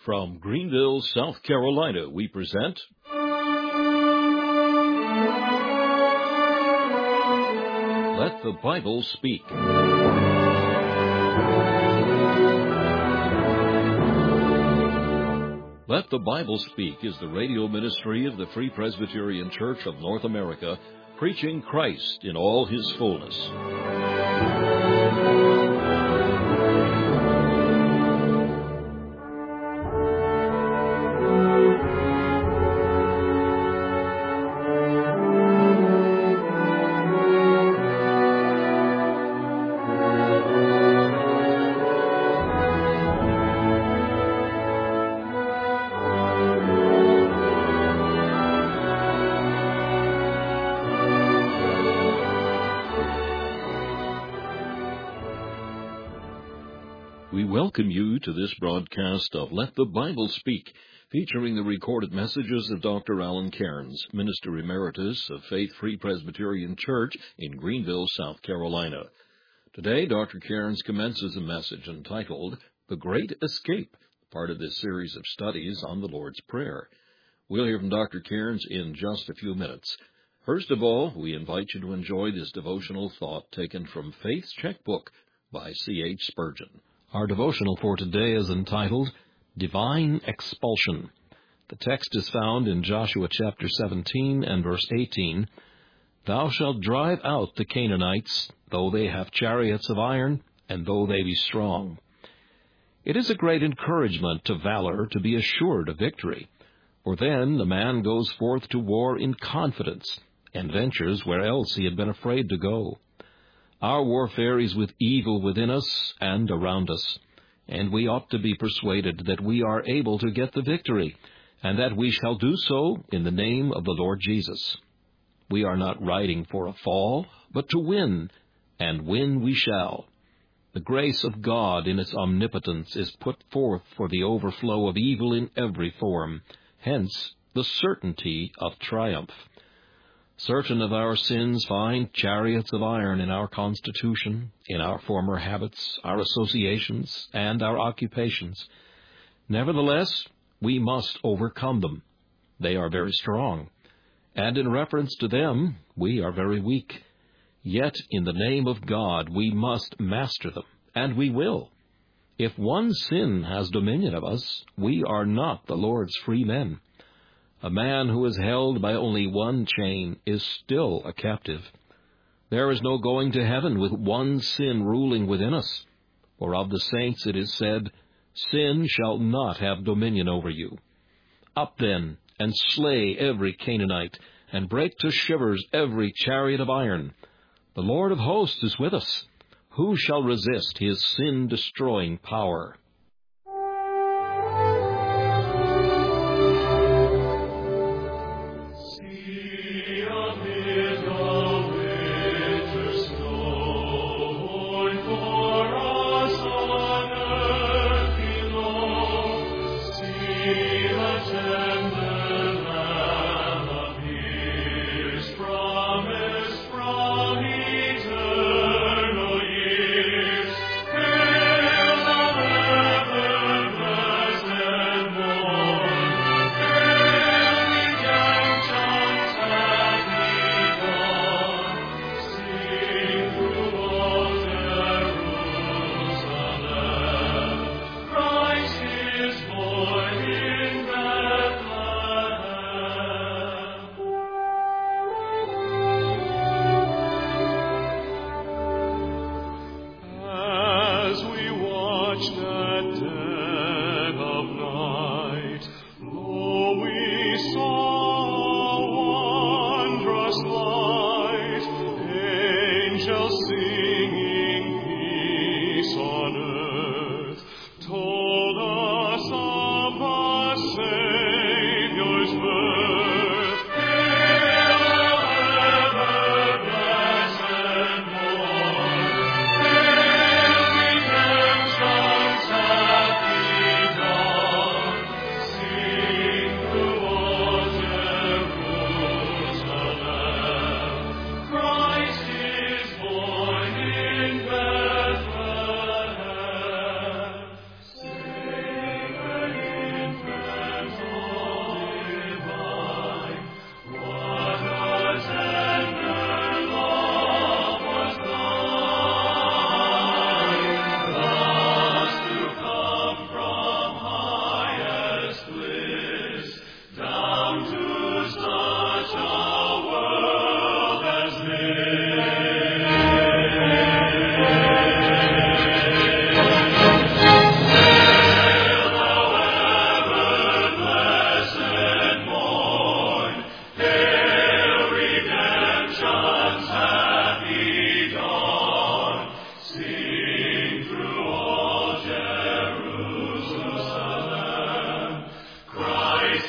From Greenville, South Carolina, we present Let the Bible Speak. Let the Bible Speak is the radio ministry of the Free Presbyterian Church of North America, preaching Christ in all His fullness. We welcome you to this broadcast of Let the Bible Speak, featuring the recorded messages of Dr. Alan Cairns, Minister Emeritus of Faith Free Presbyterian Church in Greenville, South Carolina. Today, Dr. Cairns commences a message entitled The Great Escape, part of this series of studies on the Lord's Prayer. We'll hear from Dr. Cairns in just a few minutes. First of all, we invite you to enjoy this devotional thought taken from Faith's Checkbook by C.H. Spurgeon. Our devotional for today is entitled, Divine Expulsion. The text is found in Joshua chapter 17 and verse 18. Thou shalt drive out the Canaanites, though they have chariots of iron, and though they be strong. It is a great encouragement to valor to be assured of victory, for then the man goes forth to war in confidence, and ventures where else he had been afraid to go. Our warfare is with evil within us and around us, and we ought to be persuaded that we are able to get the victory, and that we shall do so in the name of the Lord Jesus. We are not riding for a fall, but to win, and win we shall. The grace of God in its omnipotence is put forth for the overflow of evil in every form, hence the certainty of triumph. Certain of our sins find chariots of iron in our constitution, in our former habits, our associations, and our occupations. Nevertheless, we must overcome them. They are very strong, and in reference to them, we are very weak. Yet, in the name of God, we must master them, and we will. If one sin has dominion of us, we are not the Lord's free men. A man who is held by only one chain is still a captive. There is no going to heaven with one sin ruling within us. For of the saints it is said, Sin shall not have dominion over you. Up then, and slay every Canaanite, and break to shivers every chariot of iron. The Lord of hosts is with us. Who shall resist his sin-destroying power?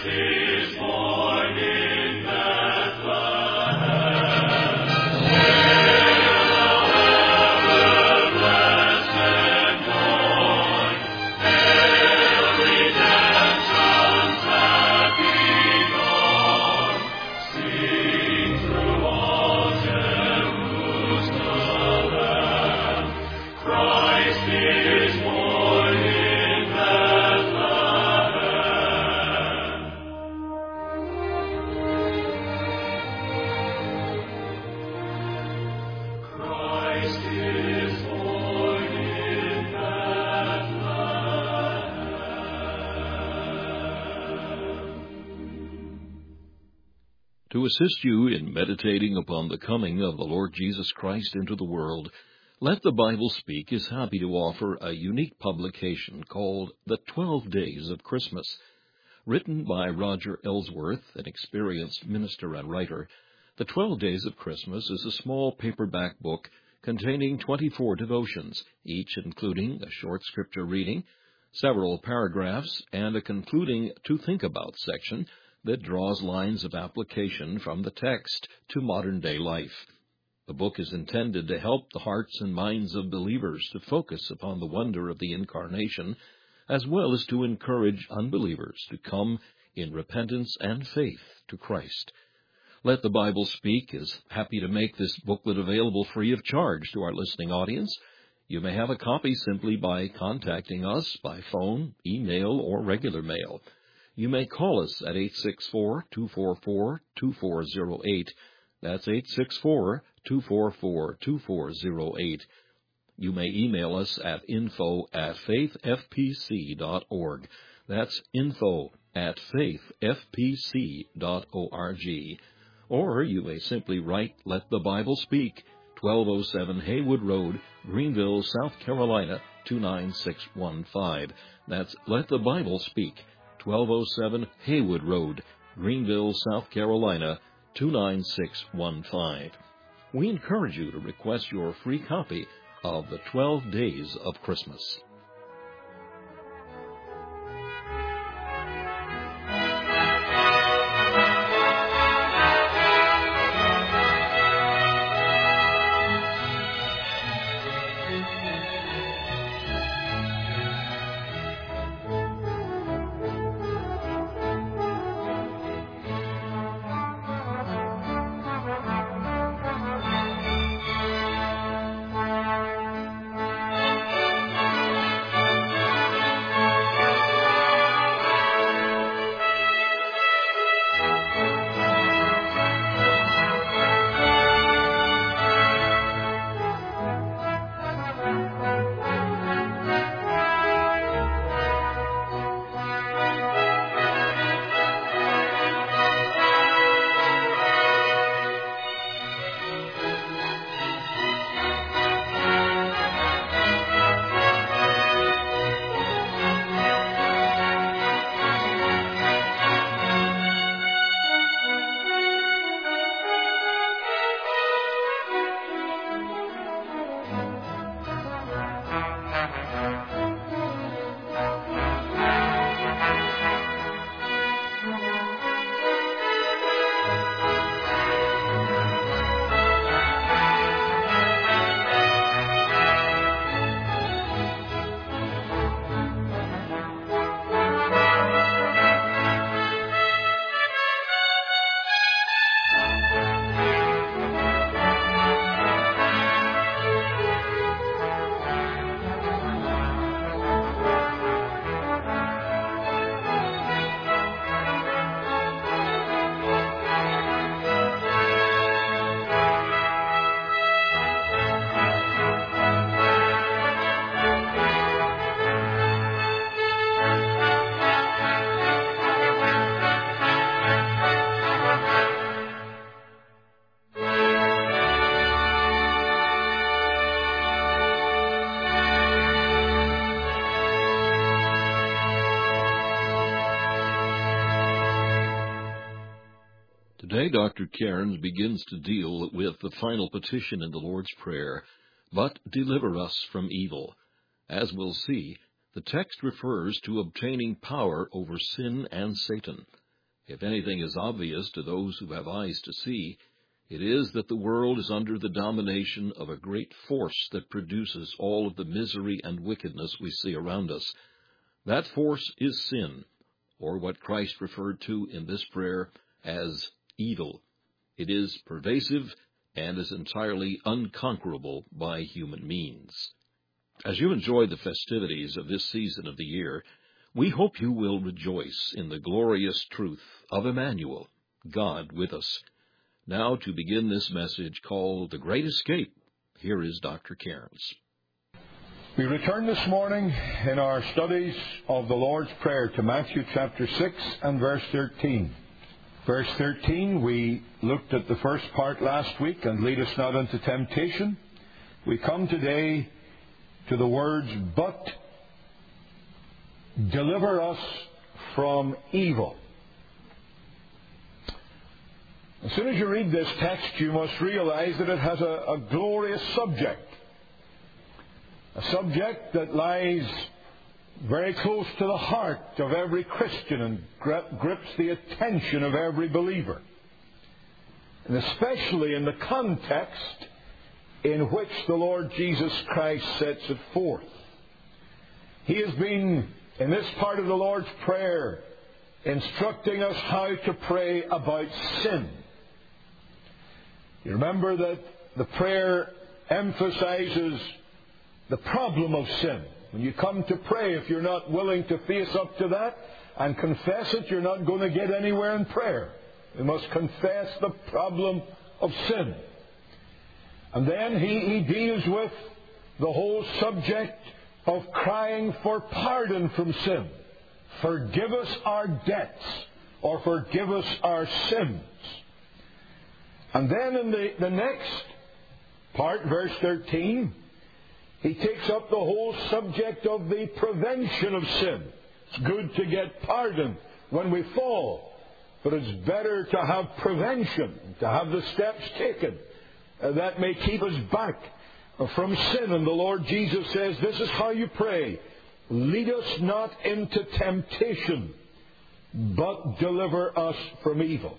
To assist you in meditating upon the coming of the Lord Jesus Christ into the world, Let the Bible Speak is happy to offer a unique publication called The 12 Days of Christmas. Written by Roger Ellsworth, an experienced minister and writer, The 12 Days of Christmas is a small paperback book containing 24 devotions, each including a short scripture reading, several paragraphs, and a concluding To Think About section that draws lines of application from the text to modern-day life. The book is intended to help the hearts and minds of believers to focus upon the wonder of the Incarnation, as well as to encourage unbelievers to come in repentance and faith to Christ. Let the Bible Speak is happy to make this booklet available free of charge to our listening audience. You may have a copy simply by contacting us by phone, email, or regular mail. You may call us at 864-244-2408. That's 864-244-2408. You may email us at info@faithfpc.org. That's info@faithfpc.org. Or you may simply write Let the Bible Speak, 1207 Haywood Road, Greenville, South Carolina, 29615. That's Let the Bible Speak, 1207 Haywood Road, Greenville, South Carolina, 29615. We encourage you to request your free copy of the 12 Days of Christmas. Today, Dr. Cairns begins to deal with the final petition in the Lord's Prayer, but deliver us from evil. As we'll see, the text refers to obtaining power over sin and Satan. If anything is obvious to those who have eyes to see, it is that the world is under the domination of a great force that produces all of the misery and wickedness we see around us. That force is sin, or what Christ referred to in this prayer as evil. It is pervasive and is entirely unconquerable by human means. As you enjoy the festivities of this season of the year, we hope you will rejoice in the glorious truth of Emmanuel, God with us. Now, to begin this message called The Great Escape, here is Dr. Cairns. We return this morning in our studies of the Lord's Prayer to Matthew chapter 6 and verse 13. Verse 13, we looked at the first part last week, and lead us not into temptation. We come today to the words, but deliver us from evil. As soon as you read this text, you must realize that it has a glorious subject. A subject that lies very close to the heart of every Christian and grips the attention of every believer. And especially in the context in which the Lord Jesus Christ sets it forth. He has been, in this part of the Lord's Prayer, instructing us how to pray about sin. You remember that the prayer emphasizes the problem of sin. When you come to pray, if you're not willing to face up to that and confess it, you're not going to get anywhere in prayer. We must confess the problem of sin. And then he deals with the whole subject of crying for pardon from sin. Forgive us our debts, or forgive us our sins. And then in the next part, verse 13, he takes up the whole subject of the prevention of sin. It's good to get pardon when we fall, but it's better to have prevention, to have the steps taken that may keep us back from sin. And the Lord Jesus says, this is how you pray. Lead us not into temptation, but deliver us from evil.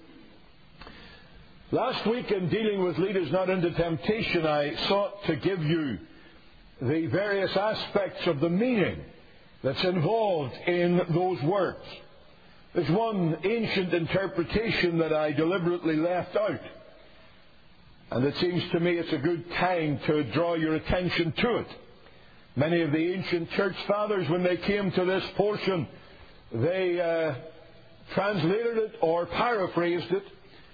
Last week, in dealing with lead us not into temptation, I sought to give you the various aspects of the meaning that's involved in those words. There's one ancient interpretation that I deliberately left out. And it seems to me it's a good time to draw your attention to it. Many of the ancient church fathers, when they came to this portion, they translated it or paraphrased it.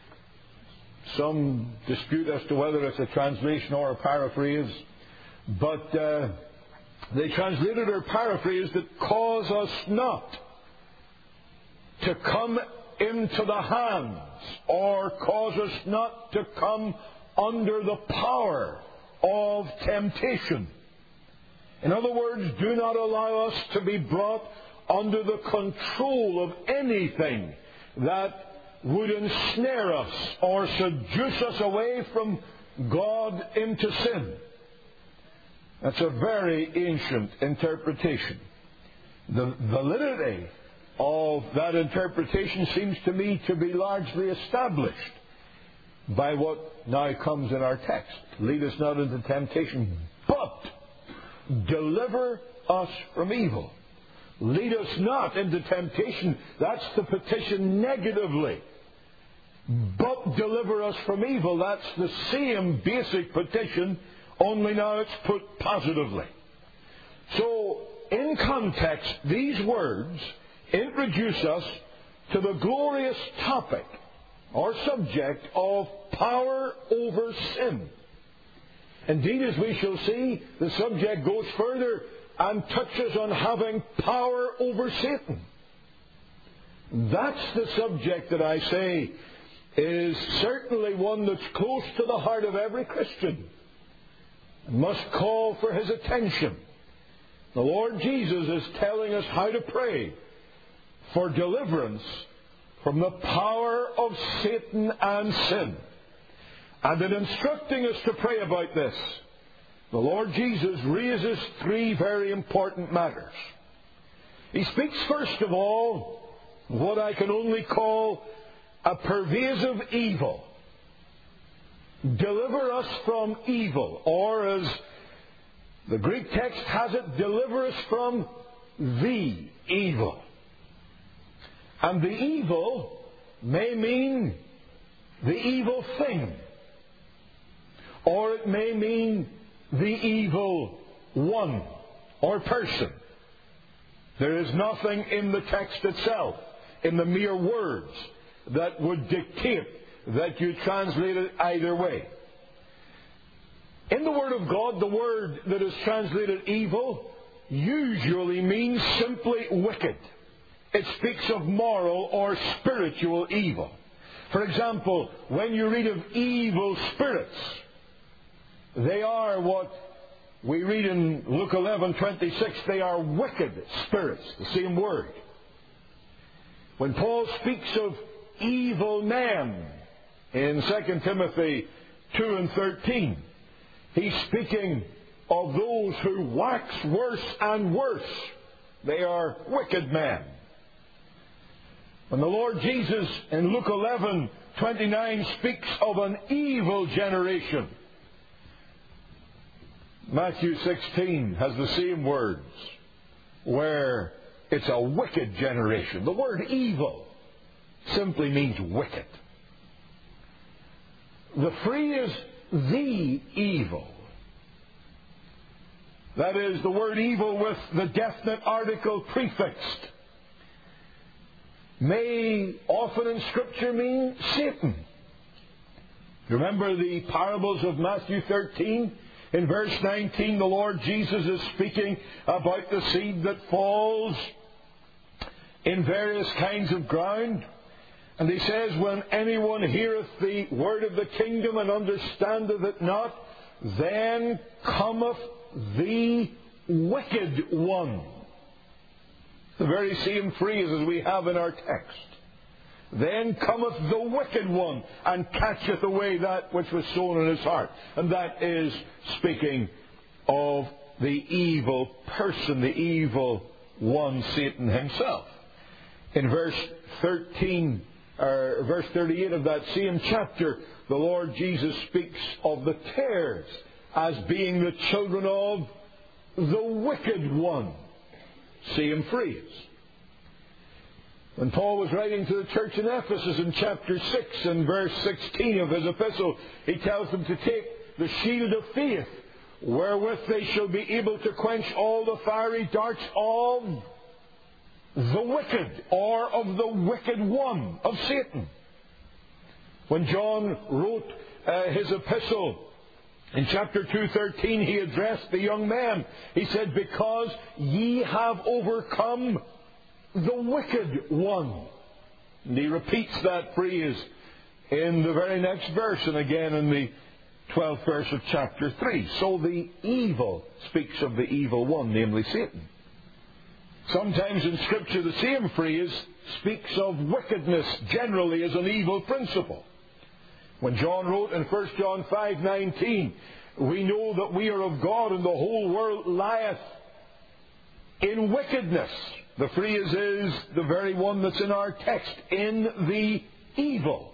Some dispute as to whether it's a translation or a paraphrase. But they translated or paraphrased it, cause us not to come into the hands, or cause us not to come under the power of temptation. In other words, do not allow us to be brought under the control of anything that would ensnare us or seduce us away from God into sin. That's a very ancient interpretation. The validity of that interpretation seems to me to be largely established by what now comes in our text. Lead us not into temptation, but deliver us from evil. Lead us not into temptation. That's the petition negatively. But deliver us from evil. That's the same basic petition, only now it's put positively. So, in context, these words introduce us to the glorious topic or subject of power over sin. Indeed, as we shall see, the subject goes further and touches on having power over Satan. That's the subject that I say is certainly one that's close to the heart of every Christian. Must call for his attention. The Lord Jesus is telling us how to pray for deliverance from the power of Satan and sin. And in instructing us to pray about this, the Lord Jesus raises three very important matters. He speaks first of all what I can only call a pervasive evil. Deliver us from evil, or as the Greek text has it, deliver us from the evil. And the evil may mean the evil thing, or it may mean the evil one or person. There is nothing in the text itself, in the mere words, that would dictate that you translate it either way. In the Word of God, the word that is translated evil usually means simply wicked. It speaks of moral or spiritual evil. For example, when you read of evil spirits, they are what we read in Luke 11:26, they are wicked spirits, the same word. When Paul speaks of evil men in 2 Timothy 2:13, he's speaking of those who wax worse and worse. They are wicked men. When the Lord Jesus in Luke 11:29 speaks of an evil generation, Matthew 16 has the same words, where it's a wicked generation. The word evil simply means wicked. The phrase the evil, that is, the word evil with the definite article prefixed, may often in Scripture mean Satan. Remember the parables of Matthew 13? In verse 19, the Lord Jesus is speaking about the seed that falls in various kinds of ground. And he says, when anyone heareth the word of the kingdom and understandeth it not, then cometh the wicked one. The very same phrase as we have in our text. Then cometh the wicked one, and catcheth away that which was sown in his heart. And that is speaking of the evil person, the evil one, Satan himself. In verse 38 of that same chapter, the Lord Jesus speaks of the tares as being the children of the wicked one. Same phrase. When Paul was writing to the church in Ephesus in chapter 6 and verse 16 of his epistle, he tells them to take the shield of faith, wherewith they shall be able to quench all the fiery darts of the wicked, or of the wicked one, of Satan. When John wrote his epistle in chapter 2:13, he addressed the young men. He said, because ye have overcome the wicked one. And he repeats that phrase in the very next verse, and again in the 12th verse of chapter 3. So the evil speaks of the evil one, namely Satan. Sometimes in Scripture the same phrase speaks of wickedness generally as an evil principle. When John wrote in 1 John 5:19, we know that we are of God and the whole world lieth in wickedness. The phrase is the very one that's in our text, in the evil.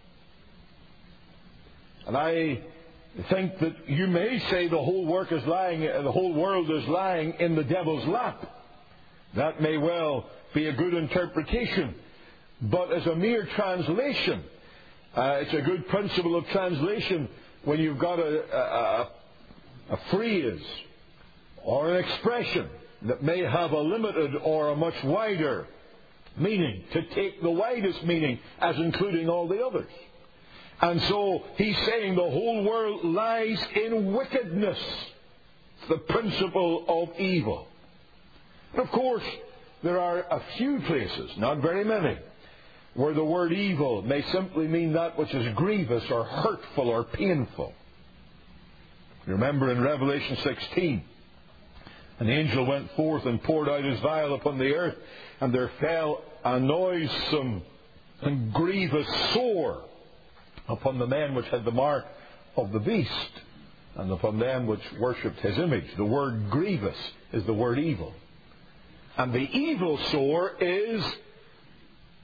And I think that you may say the whole world is lying in the devil's lap. That may well be a good interpretation. But as a mere translation, it's a good principle of translation when you've got a phrase or an expression that may have a limited or a much wider meaning, to take the widest meaning as including all the others. And so he's saying the whole world lies in wickedness, the principle of evil. And of course, there are a few places, not very many, where the word evil may simply mean that which is grievous or hurtful or painful. Remember in Revelation 16, an angel went forth and poured out his vial upon the earth, and there fell a noisome and grievous sore upon the men which had the mark of the beast, and upon them which worshipped his image. The word grievous is the word evil. And the evil sore is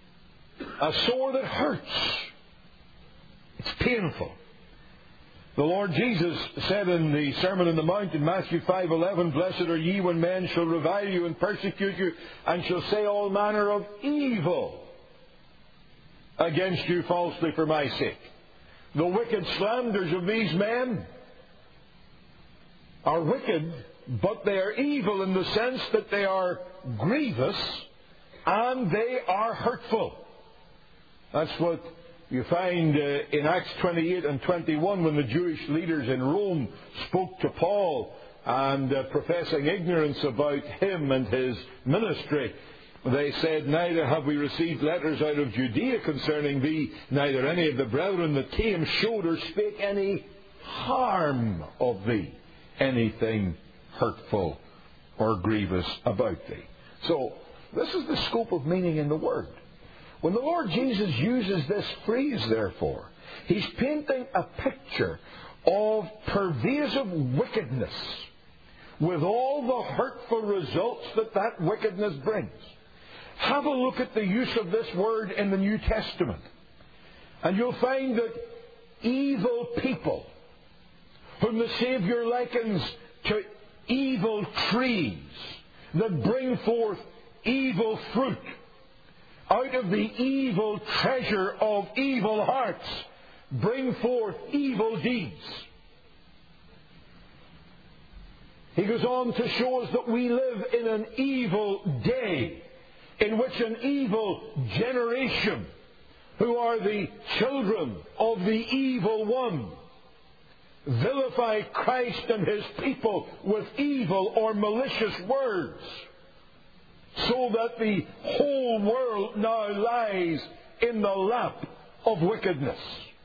a sore that hurts. It's painful. The Lord Jesus said in the Sermon on the Mount in Matthew 5:11, "Blessed are ye when men shall revile you and persecute you, and shall say all manner of evil against you falsely for my sake." The wicked slanders of these men are wicked, but they are evil in the sense that they are grievous and they are hurtful. That's what you find in Acts 28 and 21 when the Jewish leaders in Rome spoke to Paul and professing ignorance about him and his ministry. They said, "Neither have we received letters out of Judea concerning thee, neither any of the brethren that came showed or spake any harm of thee, anything hurtful or grievous about thee." So, this is the scope of meaning in the Word. When the Lord Jesus uses this phrase, therefore, He's painting a picture of pervasive wickedness with all the hurtful results that wickedness brings. Have a look at the use of this word in the New Testament, and you'll find that evil people, whom the Saviour likens to evil trees that bring forth evil fruit, out of the evil treasure of evil hearts bring forth evil deeds. He goes on to show us that we live in an evil day, in which an evil generation, who are the children of the evil one, vilify Christ and His people with evil or malicious words, so that the whole world now lies in the lap of wickedness.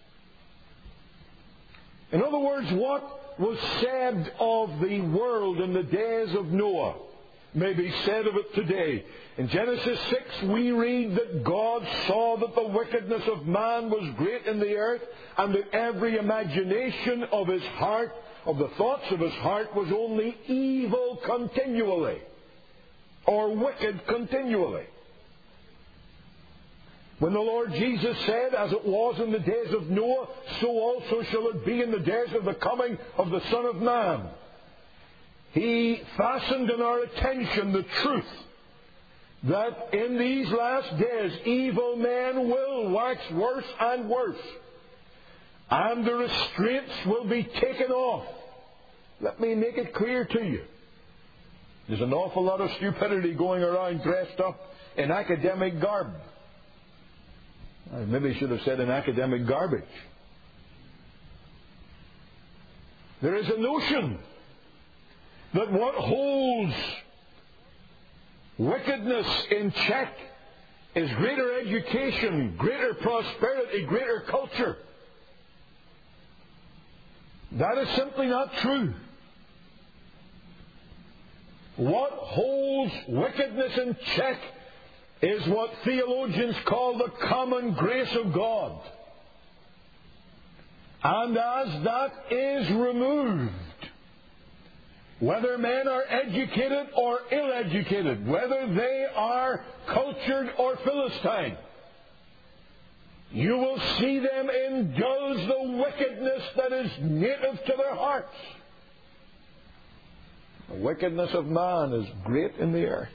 In other words, what was said of the world in the days of Noah may be said of it today. In Genesis 6 we read that God saw that the wickedness of man was great in the earth, and that every imagination of his heart, of the thoughts of his heart, was only evil continually, or wicked continually. When the Lord Jesus said, "As it was in the days of Noah, so also shall it be in the days of the coming of the Son of Man," He fastened in our attention the truth that in these last days evil men will wax worse and worse, and the restraints will be taken off. Let me make it clear to you. There's an awful lot of stupidity going around dressed up in academic garb. I maybe should have said in academic garbage. There is a notion that what holds wickedness in check is greater education, greater prosperity, greater culture. That is simply not true. What holds wickedness in check is what theologians call the common grace of God. And as that is removed, whether men are educated or ill-educated, whether they are cultured or Philistine, you will see them indulge the wickedness that is native to their hearts. The wickedness of man is great in the earth.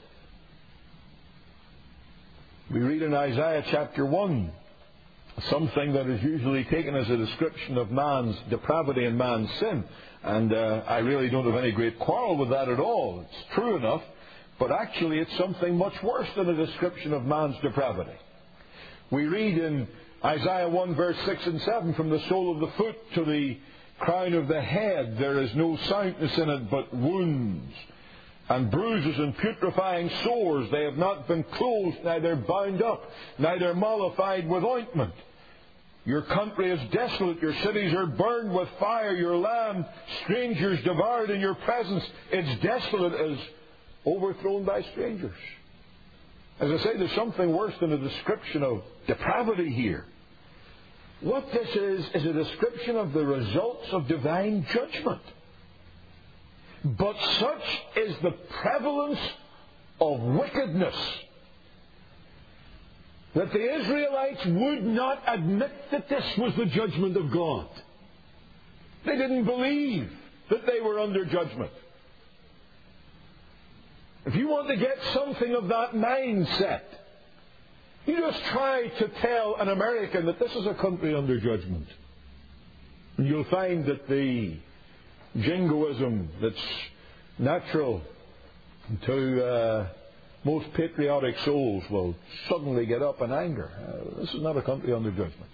We read in Isaiah chapter 1 something that is usually taken as a description of man's depravity and man's sin. And I really don't have any great quarrel with that at all. It's true enough. But actually it's something much worse than a description of man's depravity. We read in Isaiah 1 verse 6 and 7, "From the sole of the foot to the crown of the head there is no soundness in it, but wounds and bruises and putrefying sores. They have not been closed, neither bound up, neither mollified with ointment. Your country is desolate, your cities are burned with fire, your land strangers devoured in your presence. It's desolate as overthrown by strangers." As I say, there's something worse than a description of depravity here. What this is a description of the results of divine judgment. But such is the prevalence of wickedness that the Israelites would not admit that this was the judgment of God. They didn't believe that they were under judgment. If you want to get something of that mindset, you just try to tell an American that this is a country under judgment. And you'll find that the jingoism that's natural to most patriotic souls will suddenly get up in anger. This is not a country under judgment.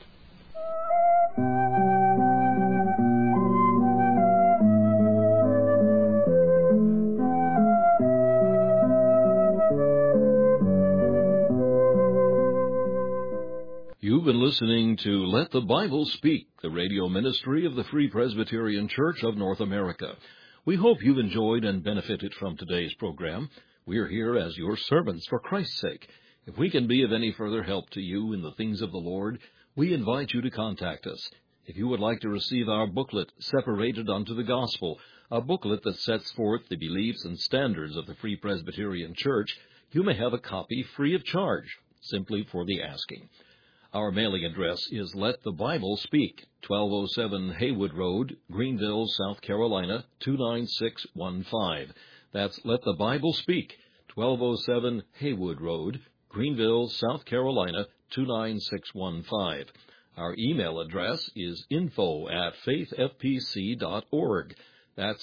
You've been listening to Let the Bible Speak, the radio ministry of the Free Presbyterian Church of North America. We hope you've enjoyed and benefited from today's program. We're here as your servants for Christ's sake. If we can be of any further help to you in the things of the Lord, we invite you to contact us. If you would like to receive our booklet, Separated unto the Gospel, a booklet that sets forth the beliefs and standards of the Free Presbyterian Church, you may have a copy free of charge, simply for the asking. Our mailing address is Let the Bible Speak, 1207 Haywood Road, Greenville, South Carolina, 29615. That's Let the Bible Speak, 1207 Haywood Road, Greenville, South Carolina, 29615. Our email address is info@faithfpc.org. That's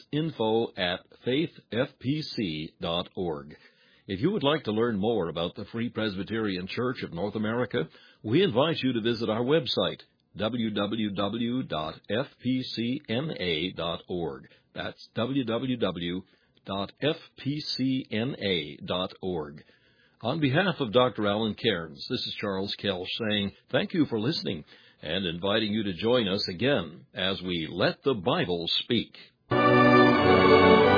info@faithfpc.org. If you would like to learn more about the Free Presbyterian Church of North America, we invite you to visit our website, www.fpcna.org. That's www.fpcna.org. On behalf of Dr. Alan Cairns, this is Charles Kelch saying thank you for listening and inviting you to join us again as we Let the Bible Speak.